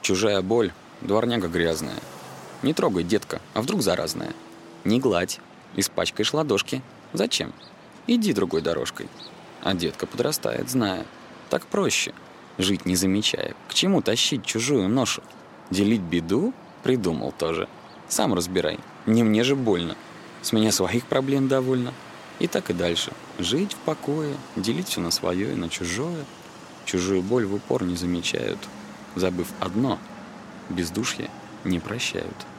Чужая боль, дворняга грязная. Не трогай, детка, а вдруг заразная. Не гладь, испачкаешь ладошки. Зачем? Иди другой дорожкой. А детка подрастает, зная. Так проще. Жить не замечая. К чему тащить чужую ношу? Делить беду? Придумал тоже. Сам разбирай. Не мне же больно. С меня своих проблем довольно. И так и дальше. Жить в покое, делить все на свое и на чужое. Чужую боль в упор не замечают. Забыв одно, бездушье не прощают.